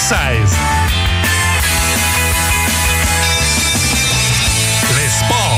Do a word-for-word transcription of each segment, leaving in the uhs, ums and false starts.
seize. Les sports.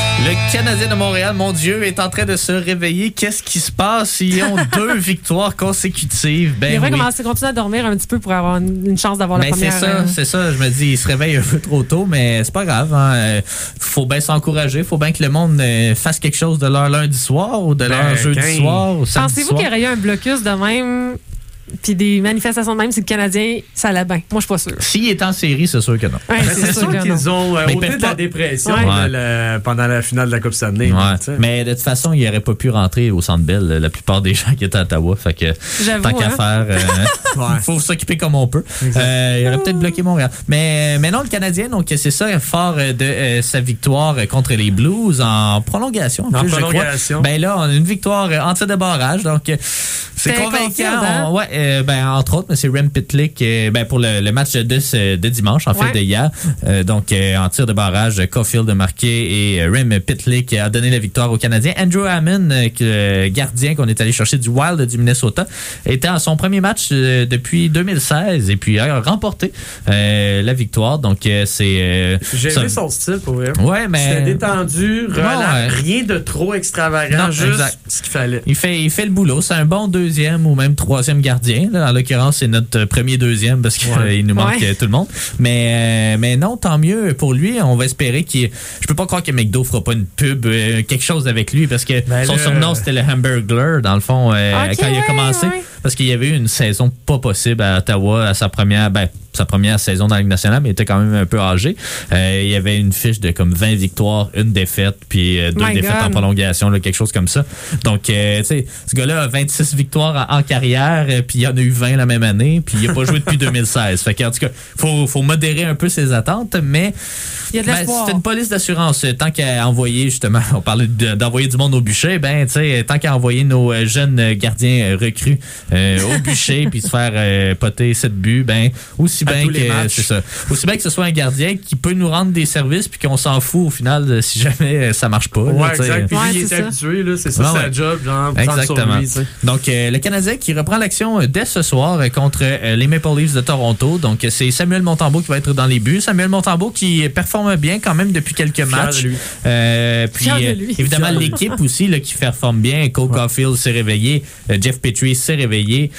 Le Canadien de Montréal, mon Dieu, est en train de se réveiller. Qu'est-ce qui se passe? Ils ont deux victoires consécutives. Ben, il devrait oui. commencer, continuer à dormir un petit peu pour avoir une, une chance d'avoir ben, la première. C'est ça, c'est ça. Je me dis, il se réveille un peu trop tôt, mais c'est pas grave. Hein. Faut bien s'encourager. Faut bien que le monde fasse quelque chose de leur lundi soir ou de ben, leur jeudi quand... soir ou samedi Pensez-vous soir. qu'il y aurait eu un blocus de même puis des manifestations de même si le Canadien, ça allait bien? Moi, je suis pas sûre. S'il est en série, c'est sûr que non. Ouais, Ben, c'est, c'est sûr sûr qu'ils non. ont euh, Mais ils ôté peuvent de la pas- dépression Ouais. pendant, la, pendant la finale de la Coupe Stanley. Ouais. Mais, Mais de toute façon, il n'aurait pas pu rentrer au Centre Bell, la plupart des gens qui étaient à Ottawa. Fait que, J'avoue, tant qu'à hein? faire, il euh, faut s'occuper comme on peut. Euh, il aurait peut-être bloqué Montréal. Mais, mais non, le Canadien, donc c'est ça, fort de euh, sa victoire contre les Blues en prolongation. En, En plus, prolongation. Je crois. Ben là, on a une victoire en tir de barrage. Donc, c'est C'était convaincant. confiant, On- ouais, euh, ben, entre autres, c'est Rem Pitlick euh, ben, pour le, le match de, de dimanche, en Ouais. fait, de hier. Euh, donc, euh, en tir de barrage, Caulfield a marqué et euh, Rem Pitlick a donné la victoire aux Canadiens. Andrew Hammond, euh, que, gardien qu'on est allé chercher du Wild du Minnesota, était à son premier match euh, depuis deux mille seize et puis a remporté euh, la victoire. Donc, euh, c'est... euh, J'ai ça- aimé son style pour vrai. Ouais, mais... C'était détendu, relax, ouais. rien de trop extravagant, Non, juste exact. ce qu'il fallait. Il fait, il fait le boulot. C'est un bon deuxième ou même troisième gardien. Là. En l'occurrence, c'est notre premier deuxième parce qu'il Ouais. nous manque Ouais. euh, tout le monde. Mais, euh, mais non, tant mieux pour lui. On va espérer qu'il... Je peux pas croire que McDo fera pas une pub, euh, quelque chose avec lui parce que Ben son là- surnom, c'était le Hamburglar, dans le fond, euh, Ok, quand il a ouais, commencé. ouais. Parce qu'il y avait eu une saison pas possible à Ottawa à sa première... Ben, sa première saison dans la Ligue nationale, mais il était quand même un peu âgé. Euh, il y avait une fiche de comme vingt victoires, une défaite, puis euh, deux My défaites God. en prolongation, là, quelque chose comme ça. Donc, euh, tu sais, ce gars-là a vingt-six victoires en, en carrière, euh, puis il y en a eu vingt la même année, puis il n'a pas joué depuis deux mille seize. Fait qu'en tout cas, faut, faut modérer un peu ses attentes, mais Il y a de ben, l'espoir. c'est une police d'assurance. Tant qu'à envoyer, justement, on parlait de- d'envoyer du monde au bûcher, ben, tu sais, tant qu'à envoyer nos euh, jeunes gardiens euh, recrues euh, au bûcher, puis se faire euh, poter sept buts, ben, aussi À bien tous les que, matchs. c'est ça. Aussi bien que ce soit un gardien qui peut nous rendre des services, puis qu'on s'en fout au final euh, si jamais euh, ça marche pas. là, Ouais, tu sais. exact. Puis Ouais, lui, il c'est est ça. habitué, là, c'est ça, Ouais, sa ouais. job, genre, prendre sur Exactement. lui, tu sais. Donc, euh, le Canadien qui reprend l'action euh, dès ce soir euh, contre euh, les Maple Leafs de Toronto. Donc, euh, c'est Samuel Montembeault qui va être dans les buts. Samuel Montembeault qui euh, performe bien quand même depuis quelques Fier matchs. de lui. Euh, puis, Fier de euh, lui. évidemment, Fier de lui. l'équipe aussi là, qui performe bien. Cole Caulfield s'est réveillé. Euh, Jeff Petrie s'est réveillé.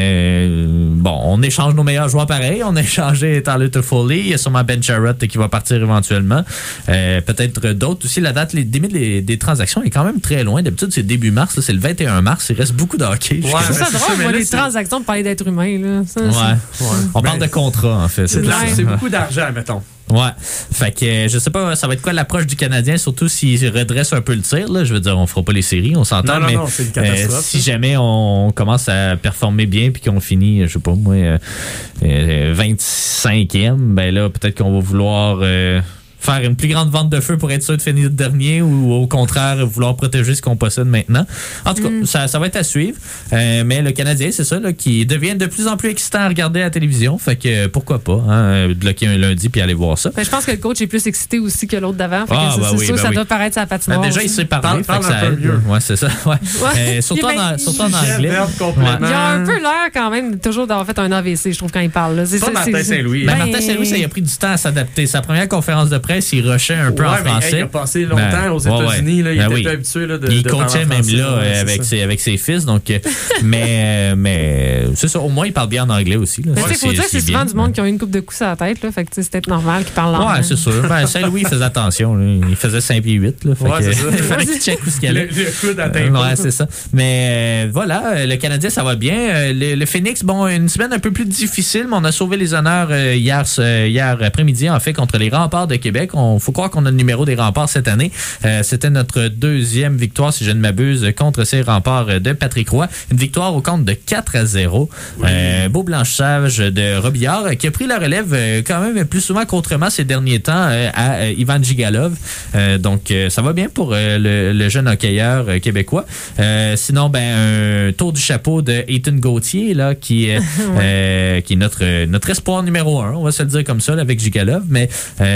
Euh, bon, on échange nos meilleurs joueurs pareil. On a échangé Tyler Toffoli. Il y a sûrement Ben Sherratt qui va partir éventuellement. Euh, peut-être d'autres aussi. La date les, limite des, des transactions est quand même très loin. D'habitude, c'est début mars. Là, c'est le vingt et un mars. Il reste beaucoup de hockey. jusqu'à Ouais, là. C'est ça c'est ça, drôle, mais moi, là, les c'est- transactions de parler d'être humain. Là. Ça, Ouais. c'est- Ouais. On parle Ben, de contrat, en fait. C'est de la- Ouais. c'est beaucoup d'argent, mettons. Ouais. Fait que euh, je sais pas, ça va être quoi l'approche du Canadien, surtout s'il redresse un peu le tir. Là. Je veux dire, on fera pas les séries, on s'entend. Non, non, mais non, c'est une catastrophe, euh, si ça. jamais on commence à performer bien puis qu'on finit, je sais pas moi, euh, euh, vingt-cinquième, ben là, peut-être qu'on va vouloir euh, faire une plus grande vente de feu pour être sûr de finir dernier ou au contraire vouloir protéger ce qu'on possède maintenant. En tout cas, Mm. ça, ça va être à suivre. Euh, mais le Canadien, c'est ça, là, qui devient de plus en plus excitant à regarder à la télévision. Fait que euh, pourquoi pas, hein, bloquer un lundi puis aller voir ça. Ben, je pense que le coach est plus excité aussi que l'autre d'avant. Fait que Ah, c'est bah c'est oui, sûr que bah ça oui. doit paraître sur la Ben, patinoire. déjà, il aussi. sait parler. Parle- fait parle que un ça peu aide. mieux. Ouais, c'est ça. Ouais. Euh, surtout, Il est en, bien- surtout en Sujet anglais. verbe, complément. Il a un peu l'air quand même toujours d'avoir fait un A V C, je trouve, quand il parle. Là. C'est, Pas c'est- Martin c'est- Saint-Louis. Ben, Ben, Martin Saint-Louis, ça il a pris du temps à s'adapter. Sa première conférence de presse, il rushait un peu Ouais, en mais, hey, français. il a passé longtemps Ben, aux ouais, États-Unis. Là, il ben était oui. plus habitué là, de, il de coachait parler en même français, là ouais, euh, c'est avec ça. ses, avec ses fils. Donc, euh, mais, euh, mais c'est ça. Au moins, il parle bien en anglais aussi. Là. Mais Ça, tu sais, faut dire que c'est souvent bien. du monde qui ont eu une coupe de coups sur la tête. Là, fait que tu sais, c'est peut-être normal qu'ils parlent lentement. Ouais, c'est sûr. Ben, Saint-Louis, il faisait attention. Là. Il faisait cinq pieds huit. Là, fait Ouais, que, c'est ça. il fallait qu'il check où ce qu'il Le, allait. le coude à Euh, tempo. ouais, c'est ça. Mais euh, voilà, euh, le Canadien, ça va bien. Euh, le, le Phoenix, bon, une semaine un peu plus difficile, mais on a sauvé les honneurs euh, hier, euh, hier après-midi, en fait, contre les Remparts de Québec. On faut croire qu'on a le numéro des Remparts cette année. Euh, c'était notre deuxième victoire, si je ne m'abuse, contre ces Remparts de Patrick Roy. Une victoire au compte de quatre à zéro. Oui. Euh, beau blanchissage de Robillard, euh, qui a pris la relève euh, quand même plus souvent qu'autrement ces derniers temps euh, à euh, Ivan Gigalov. Euh, donc, euh, ça va bien pour euh, le, le jeune hockeyeur euh, québécois. Euh, sinon, ben, un tour du chapeau de Ethan Gauthier, là, qui, euh, euh, qui est notre, notre espoir numéro un, on va se le dire comme ça, là, avec Gigalov. Mais euh,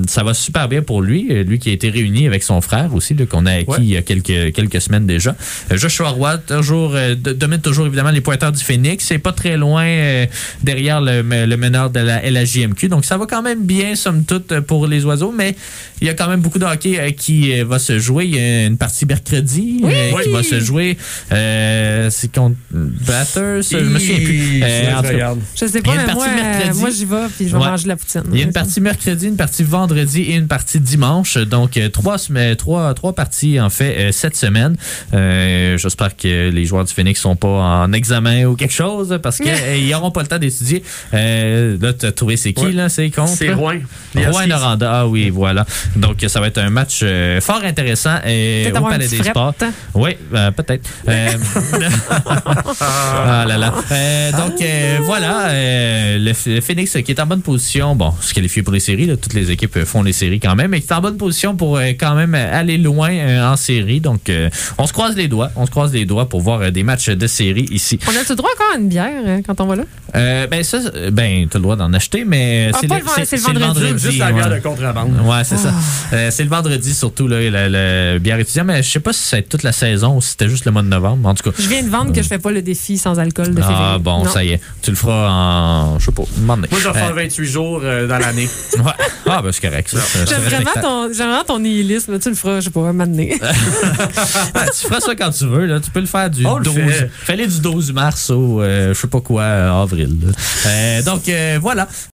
ça va super bien pour lui. Lui qui a été réuni avec son frère aussi, là, qu'on a acquis Ouais. il y a quelques, quelques semaines déjà. Euh, Joshua Roy, toujours, euh, de- domine toujours évidemment les pointeurs du Phoenix. C'est pas très loin euh, derrière le, le meneur de la L A J M Q. Donc ça va quand même bien, somme toute, pour les oiseaux. Mais il y a quand même beaucoup de hockey euh, qui euh, va se jouer. Il y a une partie mercredi euh, Oui. qui va se jouer. Euh, c'est contre Batters. Je me souviens plus. Euh, en tout cas, regarde. Je sais Il y a pas, une mais moi, partie mercredi. euh, moi j'y vais puis je vais Ouais. manger de la poutine. il y a une partie mercredi, une partie vendredi et une partie dimanche. Donc, euh, trois, sem- trois, trois parties, en fait, euh, cette semaine. Euh, J'espère que les joueurs du Phoenix sont pas en examen ou quelque chose parce qu'ils n'auront pas le temps d'étudier. Euh, là, tu as trouvé c'est qui, Ouais. là? C'est contre? C'est Rouen. Rouen Noranda. Ah oui, voilà. Donc, ça va être un match euh, fort intéressant euh, Peut-être au avoir Palais un petit des fret. Sports. Oui, euh, peut-être. Euh, ah là là. Euh, donc, euh, voilà. euh, le, F- le Phoenix qui est en bonne position. Bon, se qualifier pour les séries. Là, toutes les équipes euh, font les séries quand même. Mais qui est en bonne position pour euh, quand même aller loin euh, en série. Donc, euh, on se croise les doigts. On se croise les doigts pour voir euh, des matchs de série ici. On a-tu droit encore à une bière hein, quand on va là? Euh, ben, ça, euh, ben, t'as le droit d'en acheter, mais Ah, c'est pas le, le vend- c'est le vendredi. Juste la bière ouais. de contrebande. Ouais, c'est ça. Euh, c'est le vendredi surtout, là, la, la bière étudiante. Mais je sais pas si c'est toute la saison ou si c'était juste le mois de novembre. En tout cas. Je viens de vendre que je fais pas le défi sans alcool de février. Ah bon, Non. ça y est. Tu le feras en. Je sais pas. un moment donné. Moi, je vais faire Euh, vingt-huit jours euh, dans l'année. ouais. Ah, ben c'est correct. Ça, c'est- c'est J'aime vraiment, respectable. ton, j'aime vraiment ton nihilisme. Tu le feras, je sais pas, un moment donné. Ah, tu feras ça quand tu veux. Là. Tu peux le faire du On le douze. fait. Fais-le du douze mars au euh, je sais pas quoi, euh, avril. là. Euh, donc, euh, voilà.